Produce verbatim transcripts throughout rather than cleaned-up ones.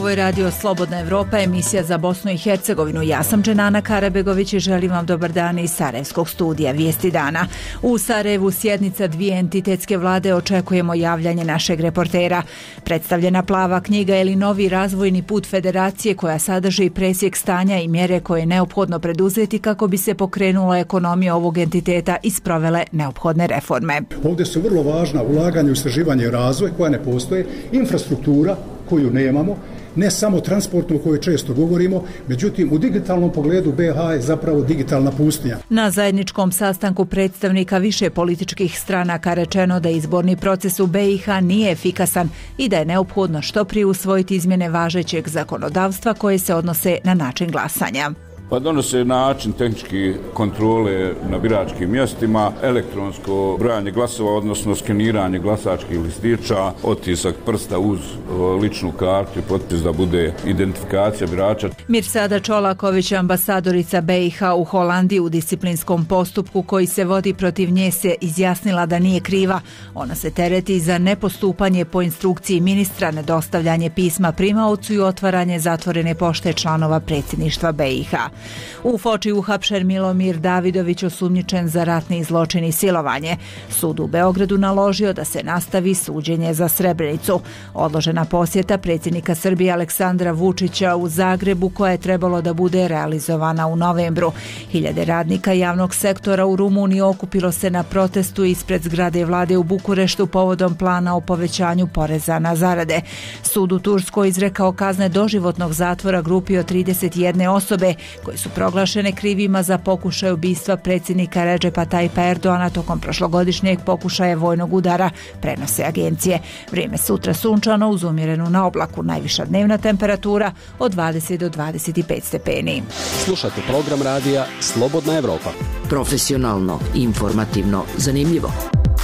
Ovo je radio Slobodna Evropa, emisija za Bosnu i Hercegovinu. Ja sam Dženana Karabegović i želim vam dobar dan iz Sarajevskog studija Vijesti dana. U Sarajevu sjednica dvije entitetske vlade, očekujemo javljanje našeg reportera. Predstavljena plava knjiga ili novi razvojni put federacije koja sadrži presjek stanja i mjere koje je neophodno preduzeti kako bi se pokrenula ekonomija ovog entiteta i sprovele neophodne reforme. Ovdje su vrlo važna ulaganja u istraživanje i razvoj koja ne postoje, infrastruktura koju nemamo, ne samo transportnu o kojoj često govorimo, međutim u digitalnom pogledu B iH je zapravo digitalna pustinja. Na zajedničkom sastanku predstavnika više političkih stranaka rečeno da izborni proces u B iH nije efikasan i da je neophodno što prije usvojiti izmjene važećeg zakonodavstva koje se odnose na način glasanja. Pa donose način tehničke kontrole na biračkim mjestima, elektronsko brojanje glasova, odnosno skeniranje glasačkih listića, otisak prsta uz ličnu kartu i potpis da bude identifikacija birača. Mirsada Čolaković, ambasadorica B iH u Holandiji u disciplinskom postupku koji se vodi protiv nje, se izjasnila da nije kriva. Ona se tereti za nepostupanje po instrukciji ministra, nedostavljanje pisma primaocu i otvaranje zatvorene pošte članova predsjedništva B iH. U Foči uhapšen Milomir Davidović, osumnjičen za ratni zločin i silovanje. Sud u Beogradu naložio da se nastavi suđenje za Srebrenicu. Odložena posjeta predsjednika Srbije Aleksandra Vučića u Zagrebu koja je trebalo da bude realizovana u novembru. Hiljade radnika javnog sektora u Rumuniji okupilo se na protestu ispred zgrade vlade u Bukureštu povodom plana o povećanju poreza na zarade. Sud u Turskoj izrekao kazne doživotnog zatvora grupi od trideset jedne osobe koje su proglašene krivima za pokušaj ubistva predsjednika Redžepa Tajpa Erdoana tokom prošlogodišnjeg pokušaja vojnog udara, prenose agencije. Vrijeme sutra sunčano uz umjerenu na oblaku, najviša dnevna temperatura od dvadeset do dvadeset pet stepeni. Slušajte program radija Slobodna Evropa. Profesionalno, informativno, zanimljivo.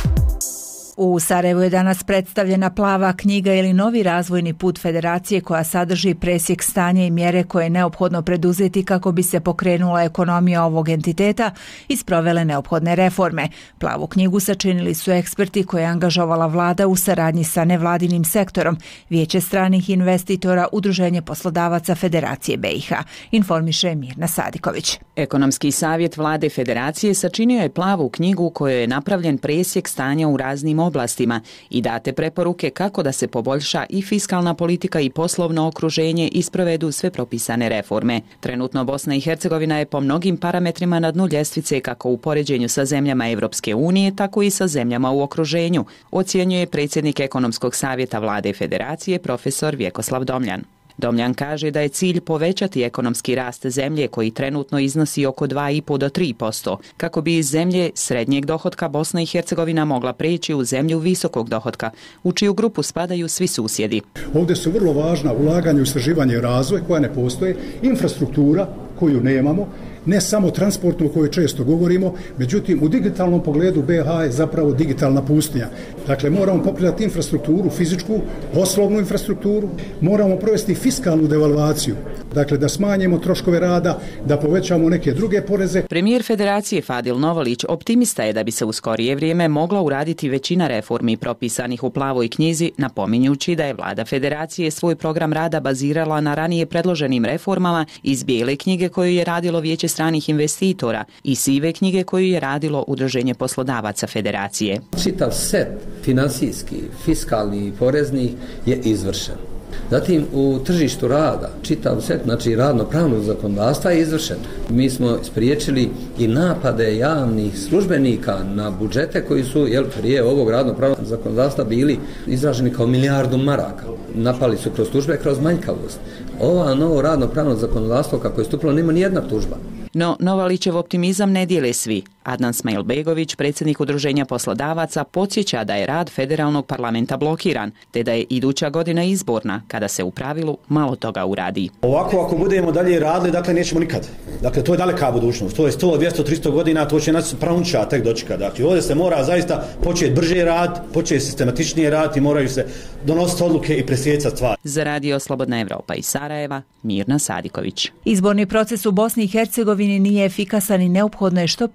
U Sarajevu je danas predstavljena plava knjiga ili novi razvojni put federacije koja sadrži presjek stanja i mjere koje je neophodno preduzeti kako bi se pokrenula ekonomija ovog entiteta i sprovele neophodne reforme. Plavu knjigu sačinili su eksperti koje je angažovala vlada u saradnji sa nevladinim sektorom, Vijeće stranih investitora, Udruženje poslodavaca Federacije B iH, informiše Mirna Sadiković. Ekonomski savjet vlade federacije sačinio je plavu knjigu u kojoj je napravljen presjek stanja u raznim oblastima i date preporuke kako da se poboljša i fiskalna politika i poslovno okruženje i sprovedu sve propisane reforme. Trenutno Bosna i Hercegovina je po mnogim parametrima na dnu ljestvice kako u poređenju sa zemljama Evropske unije, tako i sa zemljama u okruženju, ocjenjuje predsjednik Ekonomskog savjeta vlade federacije profesor Vjekoslav Domljan. Domljan kaže da je cilj povećati ekonomski rast zemlje koji trenutno iznosi oko dva i po do tri posto, kako bi iz zemlje srednjeg dohotka Bosna i Hercegovina mogla preći u zemlju visokog dohotka, u čiju grupu spadaju svi susjedi. Ovdje su vrlo važna ulaganja u istraživanje i razvoj koja ne postoje, infrastruktura koju nemamo, ne samo transportnu o kojoj često govorimo, međutim u digitalnom pogledu B iH je zapravo digitalna pustinja. Dakle, moramo pokretati infrastrukturu, fizičku, poslovnu infrastrukturu, moramo provesti fiskalnu devalvaciju, dakle da smanjimo troškove rada, da povećamo neke druge poreze. Premijer Federacije Fadil Novalić optimista je da bi se u skorije vrijeme mogla uraditi većina reformi propisanih u plavoj knjizi, napominjući da je vlada Federacije svoj program rada bazirala na ranije predloženim reformama iz bijele knjige koju je radilo Vijeće stranih investitora i sive knjige koju je radilo Udruženje poslodavaca Federacije. Čitav set finansijski, fiskalni i poreznih je izvršen. Zatim u tržištu rada, čitav set, znači radno-pravnog zakonodavstva je izvršen. Mi smo spriječili i napade javnih službenika na budžete koji su jel, prije ovog radno-pravnog zakonodavstva bili izraženi kao milijardu maraka. Napali su kroz tužbe, kroz manjkavost. Ova novo radno-pravno zakonodavstvo kako je stupilo nema nijedna tužba. No, Novalićev optimizam ne dijele svi. Adnan Smajlbegović, predsjednik Udruženja poslodavaca, podsjeća da je rad federalnog parlamenta blokiran, te da je iduća godina izborna, kada se u pravilu malo toga uradi. Ovako, ako budemo dalje radili, dakle, nećemo nikad. Dakle, to je daleka budućnost. To je sto, dvjesto, tristo godina, to će nas pravunča tek dočeka. Dakle, ovdje se mora zaista početi brže rad, početi sistematičnije rad i moraju se donositi odluke i presjecati stvari. Za radio Slobodna Evropa iz Sarajeva, Mirna Sadiković. Izborni proces u Bosni i Hercegovini nije efikasan i neophodno je što prije usvojiti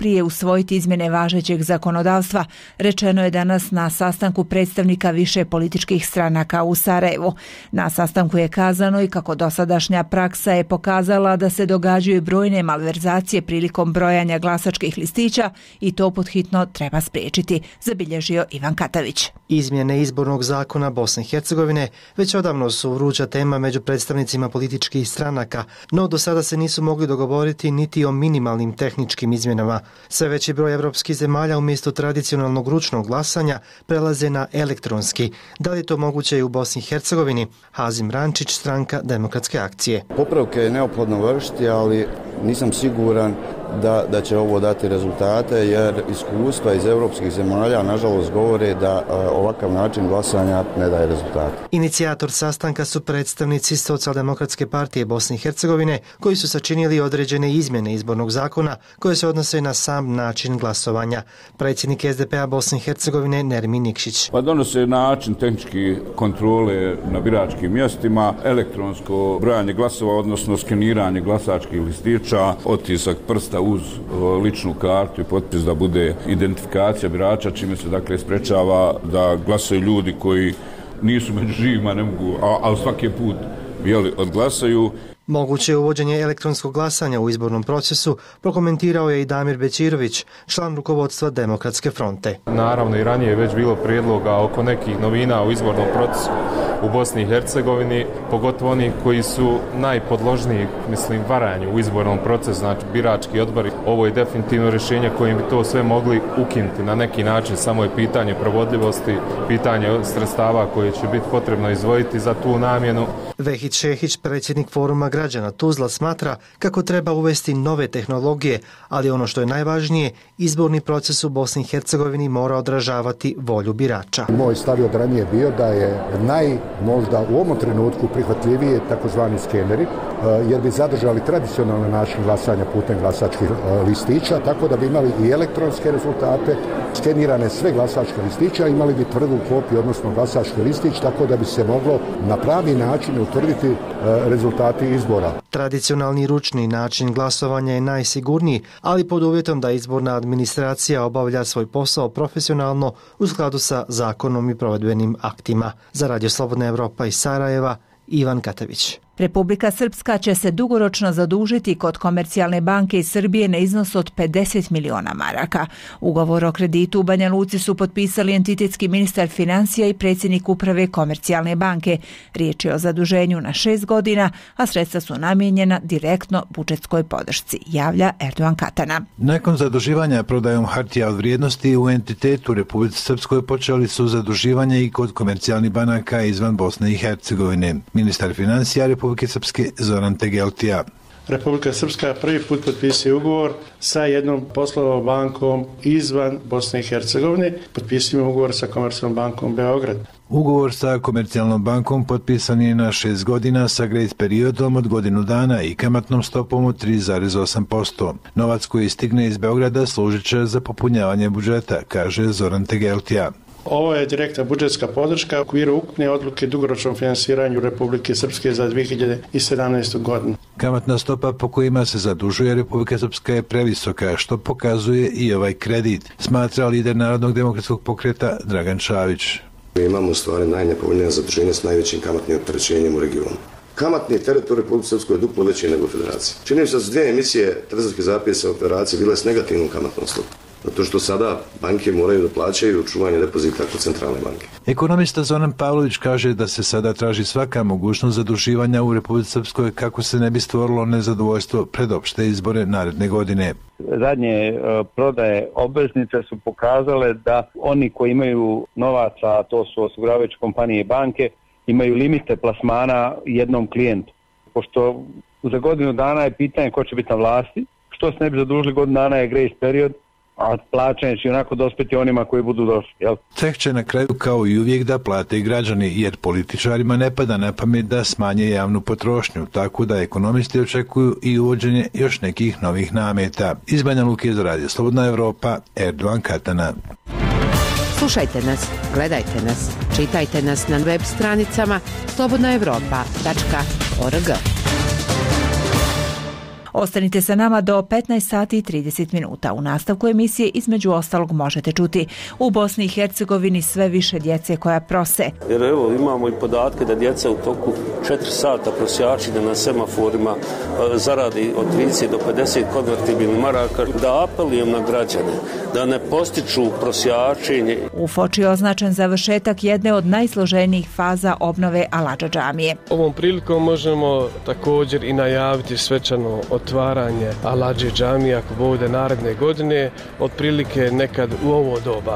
usvojiti izmjene važećeg zakonodavstva, rečeno je danas na sastanku predstavnika više političkih stranaka u Sarajevu. Na sastanku je kazano i kako dosadašnja praksa je pokazala da se događaju brojne malverzacije prilikom brojanja glasačkih listića i to podhitno treba spriječiti, zabilježio Ivan Katavić. Izmjene izbornog zakona Bosne i Hercegovine već odavno su vruća tema među predstavnicima političkih stranaka, no do sada se nisu mogli dogovoriti niti o minimalnim tehničkim izmjenama. Sve veći broj evropskih zemalja umjesto tradicionalnog ručnog glasanja prelaze na elektronski. Da li je to moguće i u Bosni i Hercegovini? Hazim Rančić, stranka Demokratske akcije. Popravke je neophodno vršiti, ali nisam siguran da, da će ovo dati rezultate, jer iskustva iz evropskih zemalja nažalost govore da a, ovakav način glasanja ne daje rezultate. Inicijator sastanka su predstavnici Socijaldemokratske partije Bosne i Hercegovine koji su sačinili određene izmjene izbornog zakona koje se odnose na sam način glasovanja. Predsjednik S D P-a Bosne i Hercegovine Nermin Nikšić. Pa donose način tehnički kontrole na biračkim mjestima, elektronsko brojanje glasova, odnosno skeniranje glasačkih listića, otisak prsta uz ličnu kartu i potpis da bude identifikacija birača, čime se dakle sprečava da glasaju ljudi koji nisu među živima, ne mogu, a, a svaki put jeli, odglasaju. Moguće uvođenje elektronskog glasanja u izbornom procesu prokomentirao je i Damir Bećirović, član rukovodstva Demokratske fronte. Naravno i ranije je već bilo prijedloga oko nekih novina u izbornom procesu u Bosni i Hercegovini, pogotovo oni koji su najpodložniji, mislim, varanju u izbornom procesu, znači birački odbori. Ovo je definitivno rješenje kojim bi to sve mogli ukinuti na neki način, samo je pitanje provodljivosti, pitanje sredstava koje će biti potrebno izdvojiti za tu namjenu. Vehid Šehić, predsjednik Foruma građana Tuzla, smatra kako treba uvesti nove tehnologije, ali ono što je najvažnije, izborni proces u Bosni i Hercegovini mora odražavati volju birača. Moj stav je od ranije bio da je naj, možda u ovom trenutku prihvatljivije takozvani skeneri, jer bi zadržali tradicionalni način glasanja putem glasačkih listića, tako da bi imali i elektronske rezultate, skenirane sve glasačke listića, imali bi tvrdu kopiju, odnosno glasački listić, tako da bi se moglo na pravi način utvrditi rezultati izbora. Tradicionalni ručni način glasovanja je najsigurniji, ali pod uvjetom da izborna administracija obavlja svoj posao profesionalno u skladu sa zakonom i provedbenim aktima. Za Radio Slobodna Evropa iz Sarajeva, Ivan Katavić. Republika Srpska će se dugoročno zadužiti kod Komercijalne banke iz Srbije na iznos od pedeset miliona maraka. Ugovor o kreditu u Banja Luci su potpisali entitetski ministar financija i predsjednik uprave Komercijalne banke. Riječ je o zaduženju na šest godina, a sredstva su namijenjena direktno budžetskoj podršci, javlja Erdogan Katana. Nakon zaduživanja prodajom hartija od vrijednosti u entitetu Republike Srpskoj počeli su zaduživanje i kod komercijalnih banaka izvan Bosne i Hercegovine. Ministar financija Republike Srpske Zoran Tegeltija. Republika Srpska prvi put potpisuje ugovor sa jednom poslovnom bankom izvan Bosne i Hercegovine. Potpisujemo ugovor sa Komercijalnom bankom Beograd. Ugovor sa Komercijalnom bankom potpisan je na šest godina sa grace periodom od godinu dana i kamatnom stopom od tri zarez osam posto. Novac koji stigne iz Beograda služit će za popunjavanje budžeta, kaže Zoran Tegeltija. Ovo je direktna budžetska podrška u okviru ukupne odluke dugoročnom finansiranju Republike Srpske za dvije hiljade sedamnaestu. godinu. Kamatna stopa po kojima se zadužuje Republika Srpska je previsoka, što pokazuje i ovaj kredit, smatra lider Narodnog demokratskog pokreta Dragan Čavić. Mi imamo u stvari najnepovoljnije zaduženje s najvećim kamatnim opterećenjem u regionu. Kamatni teret u Republike Srpskoj je duplo veći nego u Federaciji. Čini se da su dvije emisije trezorskih zapisa u Federaciji bile s negativnom kamatnom stopom. Zato što sada banke moraju da plaćaju čuvanje depozita kod centralne banke. Ekonomista Zoran Pavlović kaže da se sada traži svaka mogućnost zaduživanja u Republici Srpskoj kako se ne bi stvorilo nezadovoljstvo pred opšte izbore naredne godine. Zadnje prodaje obveznice su pokazale da oni koji imaju novaca, a to su osiguravajuće kompanije i banke, imaju limite plasmana jednom klijentu. Pošto za godinu dana je pitanje ko će biti na vlasti, što se ne bi zadužili, godinu dana je grace period, a plaćanje će onako dospjeti onima koji budu došli. Jel? Ceh će na kraju kao i uvijek da plate i građani, jer političarima ne pada na pamet da smanje javnu potrošnju, tako da ekonomisti očekuju i uvođenje još nekih novih nameta. Iz Banja Luke za Radio Slobodna Evropa, Erdogan Katana. Slušajte nas, gledajte nas, čitajte nas na web stranicama slobodna evropa tačka org. Ostanite sa nama do petnaest sati i trideset minuta. U nastavku emisije između ostalog možete čuti: u Bosni i Hercegovini sve više djece koja prose. Jer evo imamo i podatke da djeca u toku četiri sata prosjačine na semaforima zaradi od trideset do pedeset konvertibilnih maraka. Da apelujem na građane da ne postiču prosjačenje. U Foči je označen završetak jedne od najsloženijih faza obnove Aladža džamije. Ovom prilikom možemo također i najaviti svečano otvaranje Aladži džamije ako bude naredne godine, otprilike nekad u ovo doba.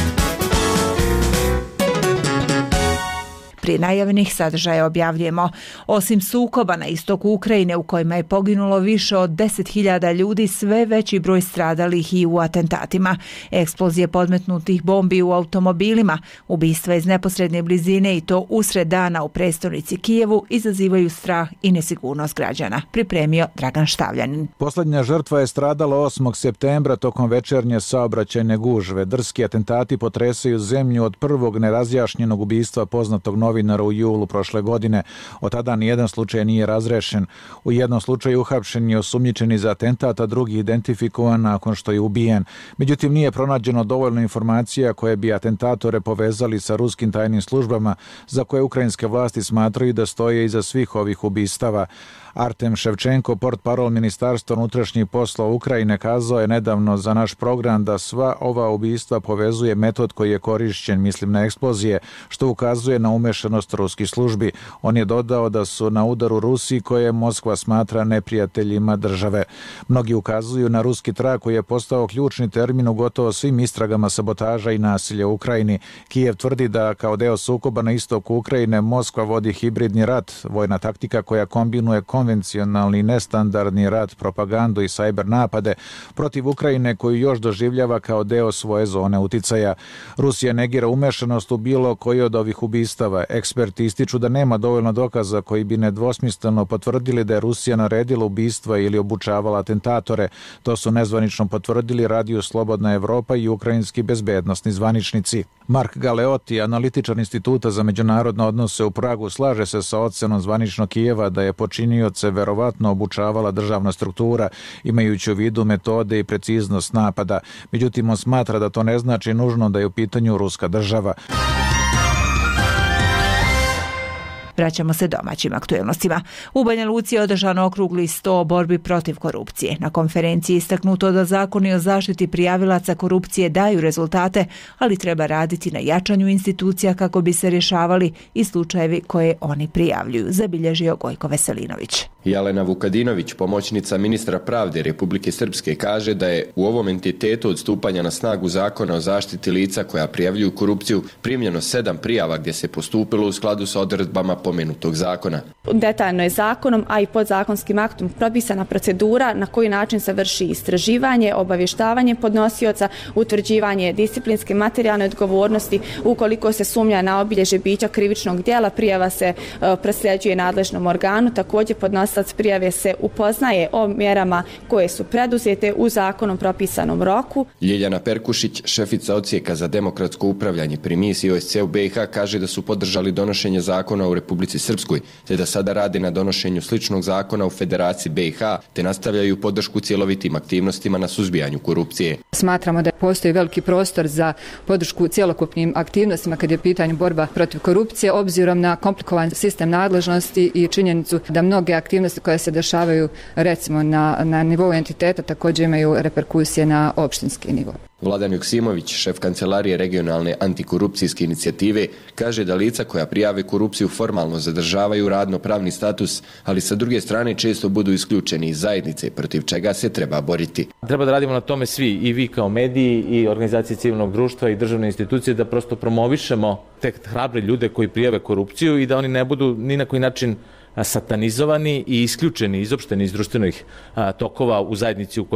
Prije najavljenih sadržaja objavljujemo: osim sukoba na istoku Ukrajine u kojima je poginulo više od deset hiljada ljudi, sve veći broj stradalih i u atentatima. Eksplozije podmetnutih bombi u automobilima, ubistva iz neposredne blizine i to usred dana u prestonici Kijevu izazivaju strah i nesigurnost građana. Pripremio Dragan Štavljanin. Posljednja žrtva je stradala osmog septembra tokom večernje saobraćajne gužve. Drski atentati potresaju zemlju od prvog nerazjašnjenog ubistva poznatog novinara u julu prošle godine. Od tada nijedan slučaj nije razrešen. U jednom slučaju uhapšen je osumnjičeni za atentat, a drugi identifikovan nakon što je ubijen. Međutim, nije pronađeno dovoljno informacija koje bi atentatore povezali sa ruskim tajnim službama, za koje ukrajinske vlasti smatraju da stoje iza svih ovih ubistava. Artem Ševčenko, portparol Ministarstva unutrašnjih poslova Ukrajine, kazao je nedavno za naš program da sva ova ubistva povezuje metod koji je korišćen, mislim na eksplozije, što ukazuje na umešanost ruskih službi. On je dodao da su na udaru Rusiji koje Moskva smatra neprijateljima države. Mnogi ukazuju na ruski trag koji je postao ključni termin u gotovo svim istragama sabotaža i nasilja u Ukrajini. Kijev tvrdi da kao deo sukoba na istoku Ukrajine Moskva vodi hibridni rat, vojna taktika koja kombinuje konvencionalni nestandardni rat, propagandu i sajber napade protiv Ukrajine koju još doživljava kao deo svoje zone uticaja. Rusija negira umešanost u bilo koji od ovih ubistava. Eksperti ističu da nema dovoljno dokaza koji bi nedvosmisleno potvrdili da je Rusija naredila ubistva ili obučavala atentatore. To su nezvanično potvrdili Radio Slobodna Evropa i ukrajinski bezbednosni zvaničnici. Mark Galeotti, analitičar Instituta za međunarodne odnose u Pragu, slaže se sa ocenom zvaničnog Kijeva da je počinioce verovatno obučavala državna struktura, imajući u vidu metode i preciznost napada. Međutim, on smatra da to ne znači nužno da je u pitanju ruska država. Vraćamo se domaćim aktuelnostima. U Banja Luci je održan okrugli sto o borbi protiv korupcije. Na konferenciji je istaknuto da zakoni o zaštiti prijavilaca korupcije daju rezultate, ali treba raditi na jačanju institucija kako bi se rješavali i slučajevi koje oni prijavljuju, zabilježio Gojko Veselinović. Jelena Vukadinović, pomoćnica ministra pravde Republike Srpske, kaže da je u ovom entitetu od stupanja na snagu zakona o zaštiti lica koja prijavljuju korupciju primljeno sedam prijava gdje se postupilo u skladu sa odredbama pomenutog zakona. Detaljno je zakonom, a i podzakonskim aktom propisana procedura na koji način se vrši istraživanje, obavještavanje podnosioca, utvrđivanje disciplinske materijalne odgovornosti. Ukoliko se sumnja na obilježje bića krivičnog djela, prijava se e, prosljeđuje nadležnom organu. Također podnosilac prijave se upoznaje o mjerama koje su preduzete u zakonom propisanom roku. Ljiljana Perkušić, šefica odsjeka za demokratsko upravljanje pri misiji O S C E u B i H, kaže da su podržali donošenje zakona u Republici Srpskoj, te da sada rade na donošenju sličnog zakona u Federaciji B i H, te nastavljaju podršku cjelovitim aktivnostima na suzbijanju korupcije. Smatramo da postoji veliki prostor za podršku cjelokupnim aktivnostima kad je pitanje borba protiv korupcije, obzirom na komplikovan sistem nadležnosti i činjenicu da mnoge aktivnosti koje se dešavaju recimo na, na nivou entiteta također imaju reperkusije na opštinski nivo. Vladan Joksimović, šef kancelarije regionalne antikorupcijske inicijative, kaže da lica koja prijave korupciju formalno zadržavaju radno-pravni status, ali sa druge strane često budu isključeni iz zajednice, protiv čega se treba boriti. Treba da radimo na tome svi, i vi kao mediji, i organizacije civilnog društva, i državne institucije, da prosto promovišemo te hrabre ljude koji prijave korupciju i da oni ne budu ni na koji način satanizovani i isključeni, izopšteni iz društvenih tokova u zajednici u kojoj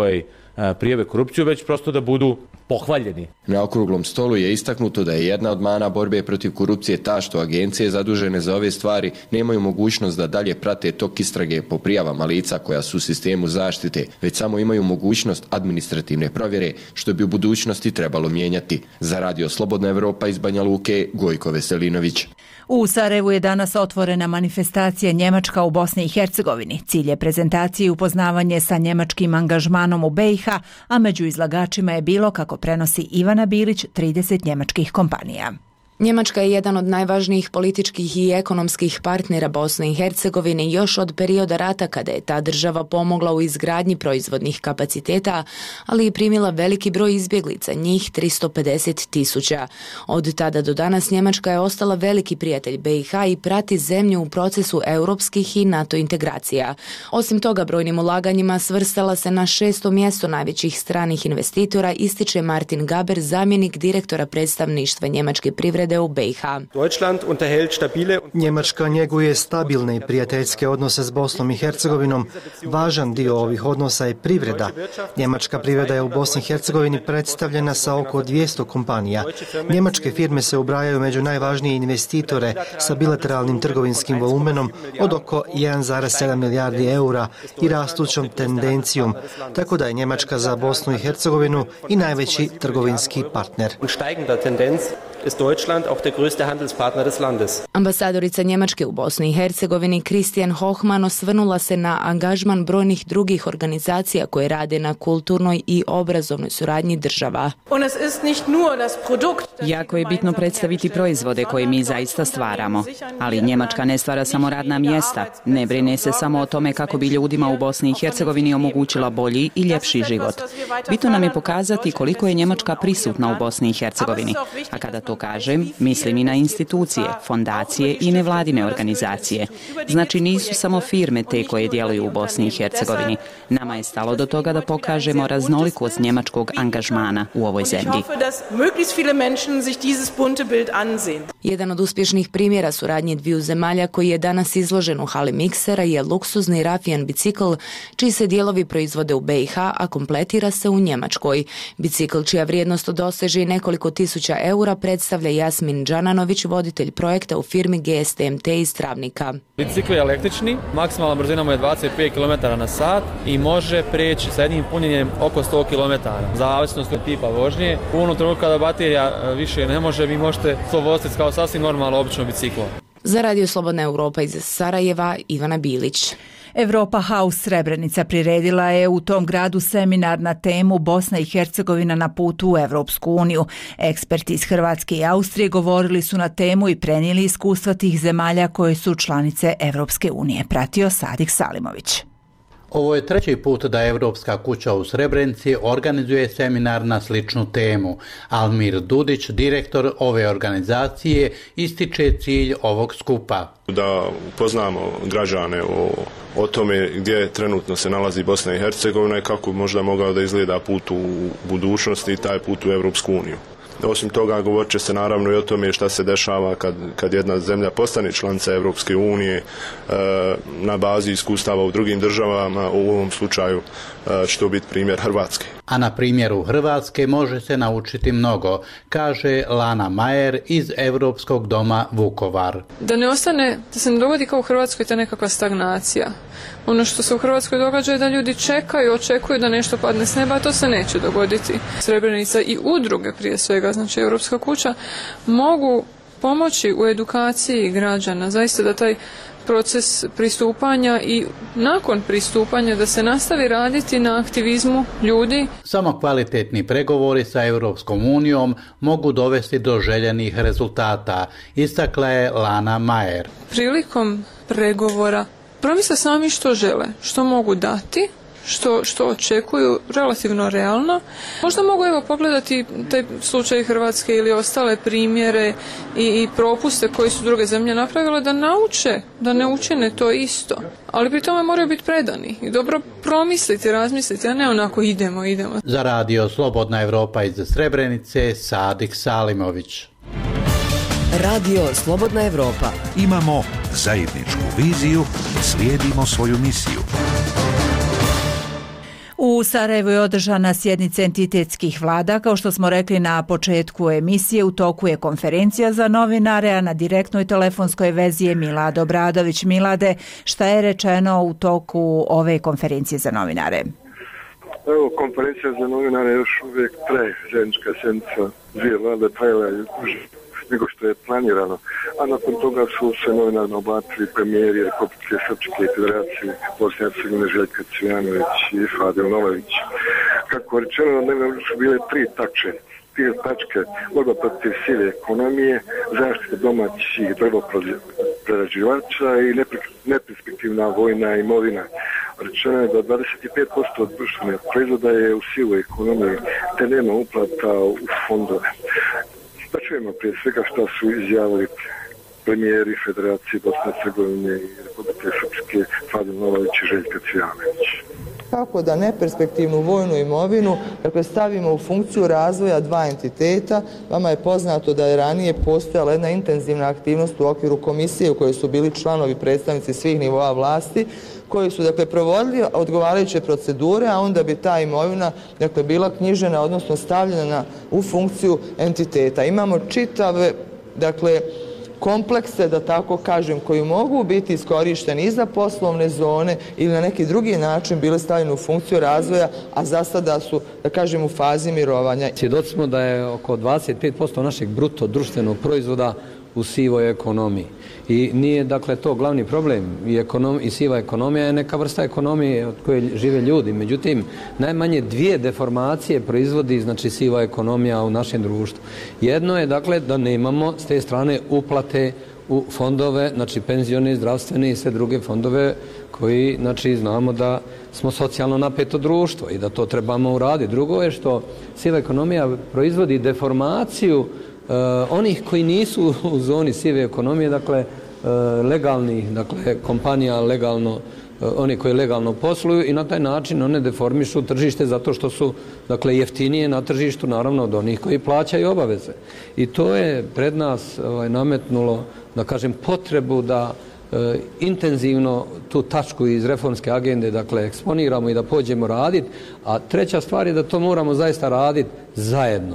prijave korupciju, već prosto da budu pohvaljeni. Na okruglom stolu je istaknuto da je jedna od mana borbe protiv korupcije ta što agencije zadužene za ove stvari nemaju mogućnost da dalje prate tok istrage po prijavama lica koja su u sistemu zaštite, već samo imaju mogućnost administrativne provjere, što bi u budućnosti trebalo mijenjati. Za Radio Slobodna Evropa iz Banja Luke, Gojko Veselinović. U Sarajevu je danas otvorena manifestacija Njemačka u Bosni i Hercegovini. Cilj je prezentacije i upoznavanje sa njemačkim angažmanom u B i H, a među izlagačima je bilo, kako prenosi Ivana Bilić, trideset njemačkih kompanija. Njemačka je jedan od najvažnijih političkih i ekonomskih partnera Bosne i Hercegovine još od perioda rata kada je ta država pomogla u izgradnji proizvodnih kapaciteta, ali i primila veliki broj izbjeglica, njih tristo pedeset tisuća. Od tada do danas Njemačka je ostala veliki prijatelj B i H i prati zemlju u procesu europskih i NATO integracija. Osim toga, brojnim ulaganjima svrstala se na šesto mjesto najvećih stranih investitora, ističe Martin Gaber, zamjenik direktora predstavništva njemačke privrede u B i H. Njemačka njeguje stabilne i prijateljske odnose s Bosnom i Hercegovinom. Važan dio ovih odnosa je privreda. Njemačka privreda je u Bosni i Hercegovini predstavljena sa oko dvjesto kompanija. Njemačke firme se ubrajaju među najvažnije investitore sa bilateralnim trgovinskim volumenom od oko jedan zarez sedam milijardi eura i rastućom tendencijom, tako da je Njemačka za Bosnu i Hercegovinu i najveći trgovinski partner. ist Deutschland auch der größte Handelspartner des Landes. Ambasadorica Njemačke u Bosni i Hercegovini Christian Hochmann osvrnula se na angažman brojnih drugih organizacija koje rade na kulturnoj i obrazovnoj suradnji država. Jako je bitno predstaviti proizvode koje mi zaista stvaramo, ali Njemačka ne stvara samo radna mjesta, ne brine se samo o tome kako bi ljudima u Bosni i Hercegovini omogućila bolji i ljepši život. Bitno nam je pokazati koliko je Njemačka prisutna u Bosni i Hercegovini, a kada to kažem, mislim i na institucije, fondacije i nevladine organizacije. Znači nisu samo firme te koje djeluju u Bosni i Hercegovini. Nama je stalo do toga da pokažemo raznolikost njemačkog angažmana u ovoj zemlji. Jedan od uspješnih primjera suradnje dviju zemalja koji je danas izložen u hali miksera je luksuzni Rafijan bicikl, čiji se dijelovi proizvode u B i H, a kompletira se u Njemačkoj. Bicikl čija vrijednost doseže i nekoliko tisuća eura predstavlja Jasmin Džananović, voditelj projekta u firmi G S T M T iz Travnika. Bicikl je električni, maksimalna brzina mu je dvadeset pet kilometara na sat i može preći sa jednim punjenjem oko sto kilometara. Zavisnost od tipa vožnje. U onom trenutku kada baterija više ne može, vi možete to voziti kao sasvim normalno obično biciklo. Za Radio Slobodna Europa iz Sarajeva, Ivana Bilić. Europa House Srebrenica priredila je u tom gradu seminar na temu Bosna i Hercegovina na putu u Evropsku uniju. Eksperti iz Hrvatske i Austrije govorili su na temu i prenijeli iskustva tih zemalja koje su članice Evropske unije. Pratio Sadik Salimović. Ovo je treći put da Evropska kuća u Srebrenici organizuje seminar na sličnu temu. Almir Dudić, direktor ove organizacije, ističe cilj ovog skupa. Da upoznamo građane o, o tome gdje trenutno se nalazi Bosna i Hercegovina i kako možda mogao da izgleda put u budućnosti i taj put u Evropsku uniju. Osim toga, govorit će se naravno i o tome šta se dešava kad, kad jedna zemlja postane članica Evropske unije e, na bazi iskustava u drugim državama, u ovom slučaju e, će to biti primjer Hrvatske. A na primjeru Hrvatske može se naučiti mnogo, kaže Lana Majer iz Europskog doma Vukovar. Da ne ostane, da se ne dogodi kao u Hrvatskoj ta nekakva stagnacija. Ono što se u Hrvatskoj događa je da ljudi čekaju, očekuju da nešto padne s neba, a to se neće dogoditi. Srebrenica i udruge prije svega, znači Europska kuća, mogu pomoći u edukaciji građana, zaista da taj proces pristupanja i nakon pristupanja da se nastavi raditi na aktivizmu ljudi. Samo kvalitetni pregovori sa Europskom unijom mogu dovesti do željenih rezultata, istakla je Lana Majer. Prilikom pregovora promisle sami što žele, što mogu dati, što, što očekuju relativno realno. Možda mogu evo pogledati taj slučaj Hrvatske ili ostale primjere i, i propuste koje su druge zemlje napravile da nauče, da ne učine to isto. Ali pri tome moraju biti predani i dobro promisliti, razmisliti, a ne onako idemo, idemo. Za Radio Slobodna Evropa iz Srebrenice, Sadik Salimović. Radio Slobodna Evropa. Imamo zajedničku viziju, slijedimo svoju misiju. U Sarajevu je održana sjednica entitetskih vlada. Kao što smo rekli na početku emisije, u toku je konferencija za novinare, a na direktnoj telefonskoj vezi je Milad Obradović. Milade, šta je rečeno u toku ove konferencije za novinare? Evo, konferencija za novinare još uvijek traje. Zajednička sjednica dvije vlade trajala je nego što je planirano, a nakon toga su se novinarno obratili premijeri Republike Srpske i Federacije Bosne i Hercegovine Željko Cvijanović i Fadil Novavić. Kako je rečeno, na dnevnom redu su bile tri tačke. Tri tačke: borba protiv sive ekonomije, zaštita domaćih drvoprerađivača i neperspektivna vojna imovina. Rečeno je da dvadeset pet posto društvenih proizvoda je u sivoj ekonomiji, te nema uplata u fondove. Da čujemo prije svega šta su izjavili premijeri Federacije Bosne i Hercegovine i Republike Srpske Fadil Novavić i Željko Cvijanović. Kako da neperspektivnu vojnu imovinu dakle, stavimo u funkciju razvoja dva entiteta. Vama je poznato da je ranije postojala jedna intenzivna aktivnost u okviru komisije u kojoj su bili članovi predstavnici svih nivoa vlasti, koji su dakle, provodili odgovarajuće procedure, a onda bi ta imovina dakle, bila knjižena, odnosno stavljena u funkciju entiteta. Imamo čitave dakle, komplekse, da tako kažem, koji mogu biti iskorišteni i za poslovne zone ili na neki drugi način bili stavljeni u funkciju razvoja, a za sada su, da kažem, u fazi mirovanja. Svjedoci smo da je oko dvadeset pet posto našeg bruto društvenog proizvoda u sivoj ekonomiji. I nije, dakle, to glavni problem. I, ekonom, i siva ekonomija je neka vrsta ekonomije od koje žive ljudi. Međutim, najmanje dvije deformacije proizvodi, znači, siva ekonomija u našem društvu. Jedno je, dakle, da nemamo s te strane uplate u fondove, znači penzione, zdravstvene i sve druge fondove koji, znači, znamo da smo socijalno napeto društvo i da to trebamo uraditi. Drugo je što siva ekonomija proizvodi deformaciju Uh, onih koji nisu u zoni sive ekonomije, dakle uh, legalnih, dakle kompanija legalno, uh, oni koji legalno posluju i na taj način one deformišu tržište zato što su dakle jeftinije na tržištu naravno od onih koji plaćaju obaveze. I to je pred nas ovaj, nametnulo, da kažem, potrebu da uh, intenzivno tu tačku iz reformske agende dakle eksponiramo i da pođemo raditi, a treća stvar je da to moramo zaista raditi zajedno.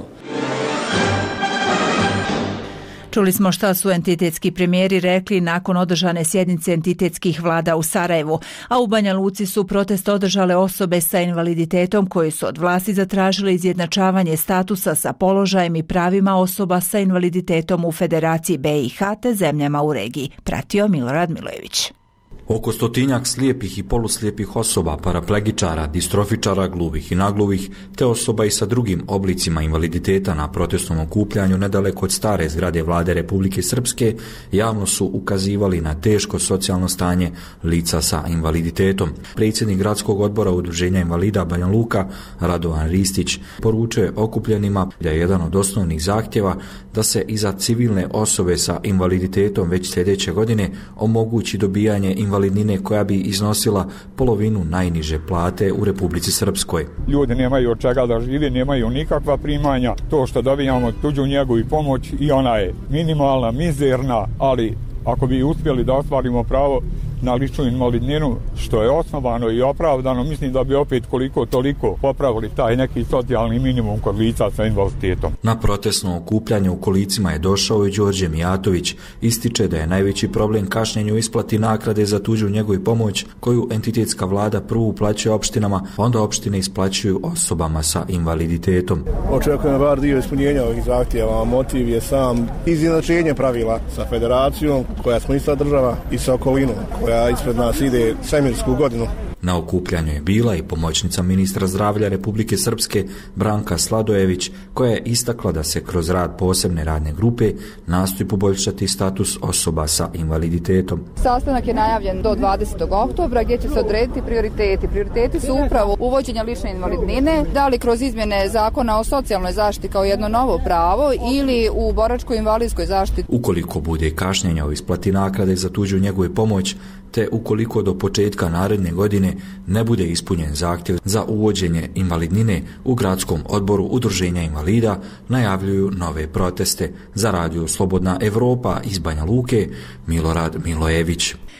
Čuli smo šta su entitetski premijeri rekli nakon održane sjednice entitetskih vlada u Sarajevu, a u Banja Luci su protest održale osobe sa invaliditetom koji su od vlasti zatražile izjednačavanje statusa sa položajem i pravima osoba sa invaliditetom u Federaciji B i H te zemljama u regiji. Pratio Milorad Milojević. Oko stotinjak slijepih i poluslijepih osoba, paraplegičara, distrofičara gluvih i nagluvih, te osoba i sa drugim oblicima invaliditeta na protestnom okupljanju nedaleko od stare zgrade vlade Republike Srpske javno su ukazivali na teško socijalno stanje lica sa invaliditetom. Predsjednik gradskog odbora Udruženja invalida Banja Luka, Radovan Ristić, poručio je okupljenima da je jedan od osnovnih zahtjeva da se i za civilne osobe sa invaliditetom već sljedeće godine omogući dobijanje invaliditeta invalidnine koja bi iznosila polovinu najniže plate u Republici Srpskoj. Ljudi nemaju od čega da živi, nemaju nikakva primanja. To što dobijamo tuđu njegu i pomoć i ona je minimalna, mizerna, ali ako bi uspjeli da ostvarimo pravo na ličnu invalidninu, što je osnovano i opravdano, mislim da bi opet koliko toliko popravili taj neki socijalni minimum kod lica sa invaliditetom. Na protestno okupljanje u kolicima je došao i Đorđe Mijatović. Ističe da je najveći problem kašnjenju u isplati nagrade za tuđu njegu i pomoć koju entitetska vlada prvo uplaćuje opštinama, onda opštine isplaćuju osobama sa invaliditetom. Očekujem bar dio ispunjenja ovih zahtjeva. Motiv je sam izjednačenje pravila sa federacijom, koja smo ista država, i sa okolinom, koja ispred nas ide svemirsku godinu. Na okupljanju je bila i pomoćnica ministra zdravlja Republike Srpske Branka Sladojević, koja je istakla da se kroz rad posebne radne grupe nastoji poboljšati status osoba sa invaliditetom. Sastanak je najavljen do dvadesetog oktobra gdje će se odrediti prioriteti. Prioriteti su upravo uvođenje lične invalidnine, da li kroz izmjene zakona o socijalnoj zaštiti kao jedno novo pravo ili u boračkoj invalidskoj zaštiti. Ukoliko bude kašnjenja u isplati nagrade za tuđu njegu i pomoć, te ukoliko do početka naredne godine ne bude ispunjen zahtjev za uvođenje invalidnine, u gradskom odboru Udruženja invalida najavljuju nove proteste. Za radio Slobodna Evropa iz Banja Luke, Milorad Milojević.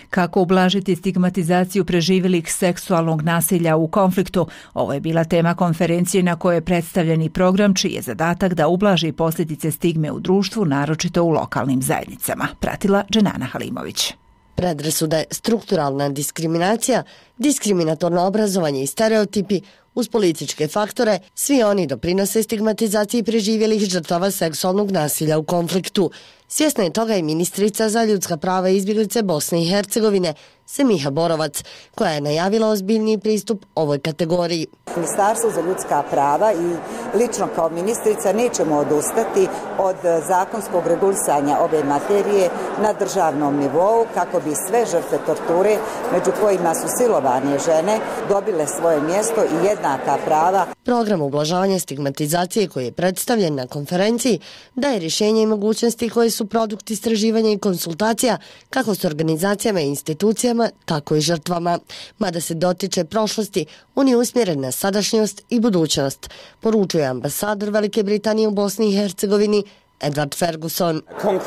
Kako ublažiti stigmatizaciju preživjelih seksualnog nasilja u konfliktu? Ovo je bila tema konferencije na kojoj je predstavljeni program čiji je zadatak da ublaži posljedice stigme u društvu, naročito u lokalnim zajednicama. Pratila Dženana Halimović. Predrasude, strukturalna diskriminacija, diskriminatorno obrazovanje i stereotipi, uz političke faktore, svi oni doprinose stigmatizaciji preživjelih žrtava seksualnog nasilja u konfliktu. Svjesna je toga i ministrica za ljudska prava i izbjeglice Bosne i Hercegovine, Semiha Borovac, koja je najavila ozbiljniji pristup ovoj kategoriji. Ministarstvo za ljudska prava i lično kao ministrica nećemo odustati od zakonskog regulisanja ove materije na državnom nivou kako bi sve žrtve torture, među kojima su silovane žene, dobile svoje mjesto i jednaka prava. Program ublažavanja stigmatizacije koji je predstavljen na konferenciji daje rješenje i mogućnosti koje su produkt istraživanja i konsultacija kako s organizacijama i institucijama, tako i žrtvama. Mada se dotiče prošlosti, on je usmjeren na sadašnjost i budućnost, poručuje ambasador Velike Britanije u Bosni i Hercegovini Edward Ferguson.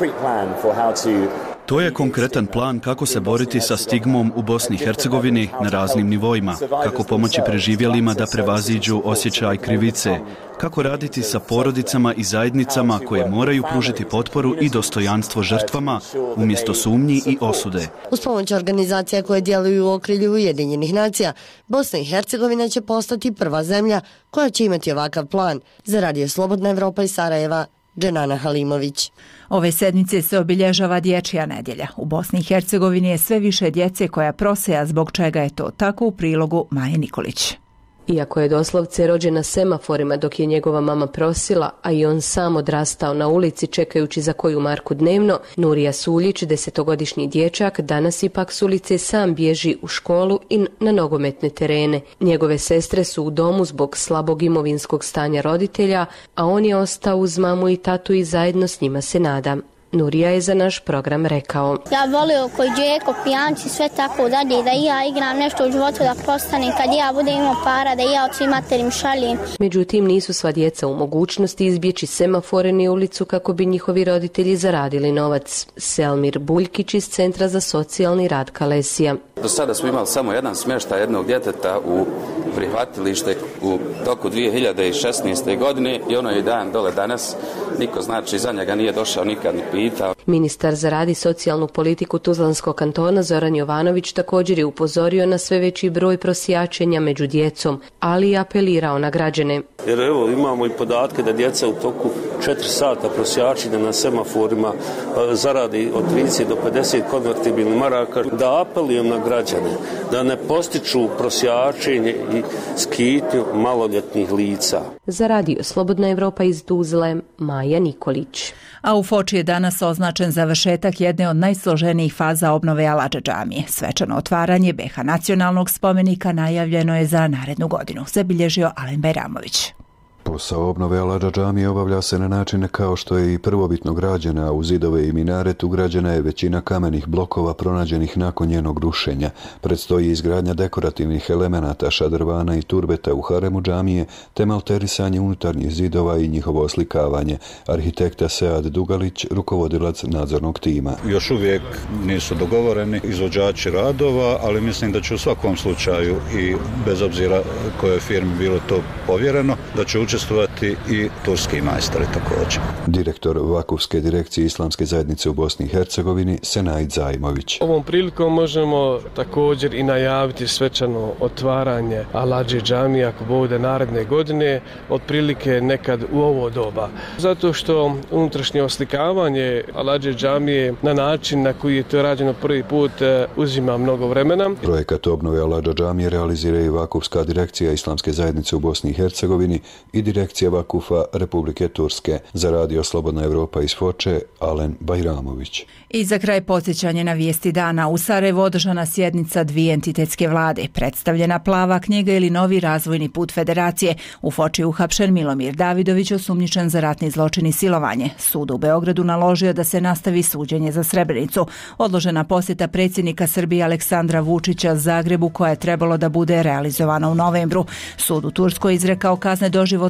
To je konkretan plan kako se boriti sa stigmom u Bosni i Hercegovini na raznim nivoima, kako pomoći preživjelima da prevaziđu osjećaj krivice, kako raditi sa porodicama i zajednicama koje moraju pružiti potporu i dostojanstvo žrtvama umjesto sumnji i osude. Uz pomoć organizacija koje djeluju u okrilju Ujedinjenih nacija, Bosna i Hercegovina će postati prva zemlja koja će imati ovakav plan. Za Radio Slobodna Evropa iz Sarajeva, Dženana Halimović. Ove sedmice se obilježava Dječja nedjelja. U Bosni i Hercegovini je sve više djece koja proseja, zbog čega je to tako, u prilogu Maje Nikolić. Iako je doslovce rođen na semaforima dok je njegova mama prosila, a i on sam odrastao na ulici čekajući za koju marku dnevno, Nurija Suljić, desetogodišnji dječak, danas ipak s ulice sam bježi u školu i na nogometne terene. Njegove sestre su u domu zbog slabog imovinskog stanja roditelja, a on je ostao uz mamu i tatu i zajedno s njima se nada. Nurija je za naš program rekao: Ja volio koji Džeko, pijanci, sve tako dalje, da i ja igram nešto u životu da postanem, kad ja budem imao para, da i ja od svih materim šaljem. Međutim, nisu sva djeca u mogućnosti izbjeći semafore ni ulicu kako bi njihovi roditelji zaradili novac. Selmir Buljkić iz Centra za socijalni rad Kalesija. Do sada smo imali samo jedan smještaj jednog djeteta u prihvatilište u toku dvije hiljade šesnaeste. godine i ono je dan dole danas. Niko znači za njega nije došao nikad ni pitao. Ministar za rad i socijalnu politiku Tuzlanskog kantona Zoran Jovanović također je upozorio na sve veći broj prosijačenja među djecom, ali i apelirao na građane. Jer evo imamo i podatke da djeca u toku četiri sata prosjačenja na semaforima zaradi od trideset do pedeset konvertibilnih maraka. Da apelujem na građane da ne postiču prosjačenje i skitnju maloljetnih lica. Za Radio Slobodna Evropa iz Tuzle, Maja Nikolić. A u Foči je danas označen završetak jedne od najsloženijih faza obnove Aladža džamije. Svečano otvaranje B iH nacionalnog spomenika najavljeno je za narednu godinu, zabilježio Alen Bajramović. Posao obnove Aladža džamije obavlja se na način kao što je i prvobitno građena, u zidove i minaret ugrađena je većina kamenih blokova pronađenih nakon njenog rušenja. Predstoji izgradnja dekorativnih elemenata, šadrvana i turbeta u haremu džamije, te malterisanje unutarnjih zidova i njihovo oslikavanje. Arhitekta Sead Dugalić, rukovodilac nadzornog tima. Još uvijek nisu dogovoreni izvođači radova, ali mislim da će u svakom slučaju i bez obzira koje firmi bilo to povjereno, da će učestvovati i turski majstori također. Direktor Vakufske direkcije Islamske zajednice u Bosni i Hercegovini Senaid Zajmović. Ovom prilikom možemo također i najaviti svečano otvaranje Aladže džamije ako bude naredne godine, otprilike nekad u ovo doba. Zato što unutrašnje oslikavanje Aladže džamije na način na koji je to rađeno prvi put uzima mnogo vremena. Projekat obnove Aladža džamije realizira i Vakufska direkcija Islamske zajednice u Bosni i Hercegovini i direkcija Vakufa Republike Turske. Za Radio Slobodna Evropa iz Foče, Alen Bajramović. I za kraj podsjećanje na vijesti dana. U Sarajevu održana sjednica dvije entitetske vlade. Predstavljena plava knjiga ili novi razvojni put federacije. U Foči uhapšen Milomir Davidović, osumnjičen za ratni zločin i silovanje. Sud u Beogradu naložio da se nastavi suđenje za Srebrenicu. Odložena posjeta predsjednika Srbije Aleksandra Vučića Zagrebu, koja je trebalo da bude realizovana u novembru. Sud u Turskoj izrekao kazne doživotnog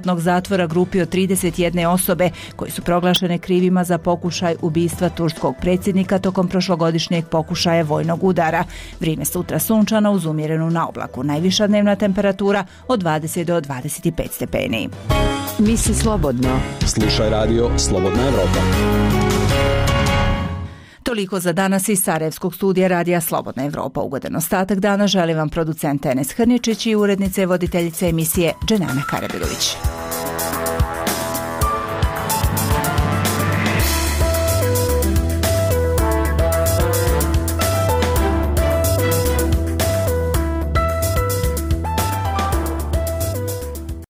doživotnog zatvora grupi od trideset jedne osobe koji su proglašene krivima za pokušaj ubistva turskog predsjednika tokom prošlogodišnjeg pokušaja vojnog udara. Vrijeme sutra sunčano uz umjerenu na oblaku. Najviša dnevna temperatura od dvadeset do dvadeset pet stepeni. Misli slobodno. Slušaj radio Slobodna Evropa. Toliko za danas iz Sarajevskog studija radija Slobodna Evropa. Ugodan ostatak dana želim vam producent Enes Hrničić i urednice i voditeljice emisije Dženana Karabilović.